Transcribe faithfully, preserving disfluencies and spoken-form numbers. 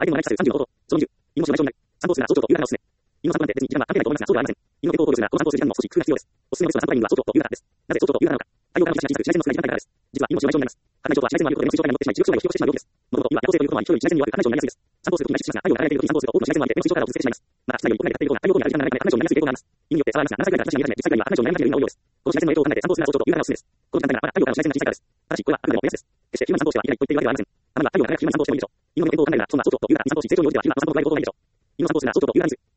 相手の内数さんじゅうのこと、そのにじゅう、犬の種は一緒になり、参考数が相当という方がおすすめ。犬の散歩なんて別に時間は関係ないと思いますが、そうではありません。犬の健康を考慮するなら、この散歩数時間にも少し工夫が必要です。おすすめのベストな散歩タイミングは相当という方です。なぜ相当という方なのか。太陽からの日差しに近づく紫外線の少ない時間帯からです。実は犬の白内障になります。白内障は紫外線の浴びることでの水状態によってしまい、視力障害を引き起こしてしまう病気です。もともと犬は夜行性ということもあり、人より夜行性ということもあり、人より紫外線に弱く、白内障になりやすいです。散歩数ときに意識しますが、太陽から光が一番しますが、太陽から光が一番多くの紫外線を浴びて目の水状態を崩してしまいます。また、室内より屋外で立っていることが太陽光に当たる時間が長いため、白内障になりやすい傾向があります。犬によって差はありますが、ななさいくらいから話が見え始め、じゅっさいくらいには白内障になりやすいようになるようです。この紫外線の影響を考えて散歩するなら相当という方がおすすめです。この時間帯ならまだ太陽からの紫外線が小さいからです。ただし、これはあくまでも目安です。決して昼間に散歩してはいけないと言っているわけではありません。たまには太陽が輝く昼間に散歩してもいいでしょう。犬の健康を考えるなら、そんな相当という方に散歩し成長に応じては昼間は散歩のドライブを行いましょう。犬の散歩するなら相当という方に